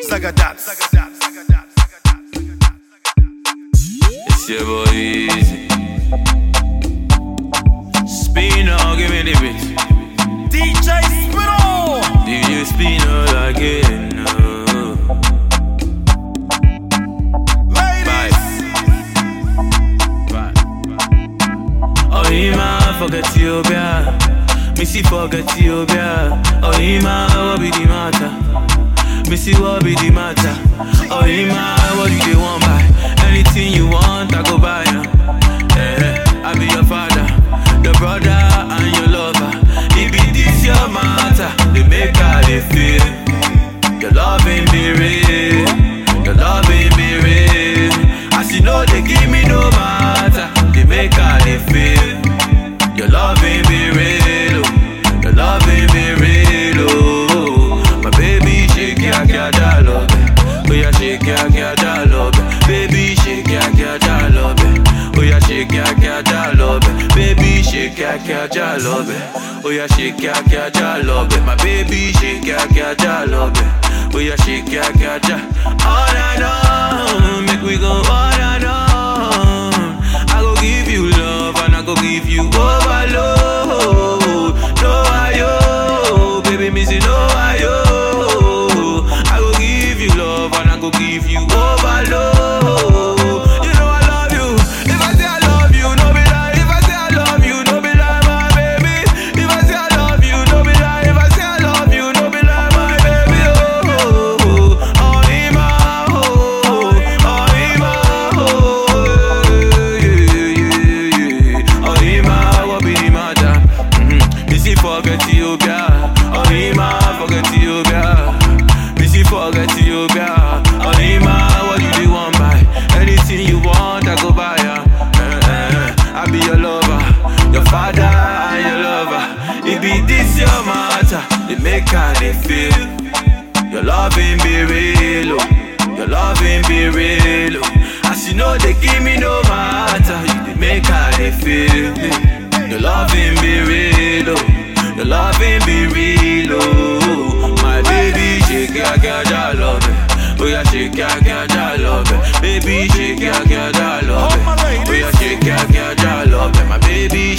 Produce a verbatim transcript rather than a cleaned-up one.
Zagadat. It's your boy Easy. Spino, give me the beat. D J Spino. D J Spino again. No. Ladies. Bye. Oh, Ima, forget Ethiopia. Missy, forget Ethiopia. Oh, Ima, what be the matter? Missy, what be the matter? Oh, Ima, what do they want buy? Anything you want, I go buy ya. Yeah, I be your father, your brother, and your lover. It be this your matter, they make how they feel. Your love ain't be real, your love ain't be real. As you know, they give me no matter, they make how they feel. Your love ain't be real, oh. Your love ain't be real, oh. My baby, shake ya, ya, ya, love it. Oh yeah, shake ya, ya, ya, love it. Baby, shake ya, ya, ya, love it. Oh yeah, shake ya, ya, ya, love it. Baby, shake ya, ya, ya, love it. Oh yeah, shake ya, ya, ya, love it. My baby, shake ya, ya, ya, love it. Oh yeah, shake ya, ya, ya. All I know, make we go all I know. I go give you love and I go give you overload. No I yo, baby, missy no I yo. I go give you love and I go give you overload. You know I love you. If I say I love you, no be lie. If I say I love you, no be lie, my baby. If I say I love you, no be lie. If I say I love you, no be lie, my baby. Oh, oh, oh, oh, Ima, oh, oh, Ima, oh, yeah, yeah, yeah. Oh, Ima, what be the matter? Mm-hmm. Missy forget Ethiopia. Oh, Ima, forget Ethiopia. Missy forget Ethiopia. Oh, Ima, what do you want buy? Anything you want, I go buy ya. Eh, eh, I be your lover, your father and your lover. It be this your matter, it make how they feel. Your love ain't be real, oh. Your love ain't be real, oh. As you know, they give me no matter, you they make how they feel. Your love ain't be real, oh. Your love ain't be real, oh. My baby, shake ya, ya, ya, love it. Oh yeah, shake ya, ya, ya, love it. Baby, shake ya, ya, ya, love it. Oh yeah, shake ya, ya, ya, love it. My baby,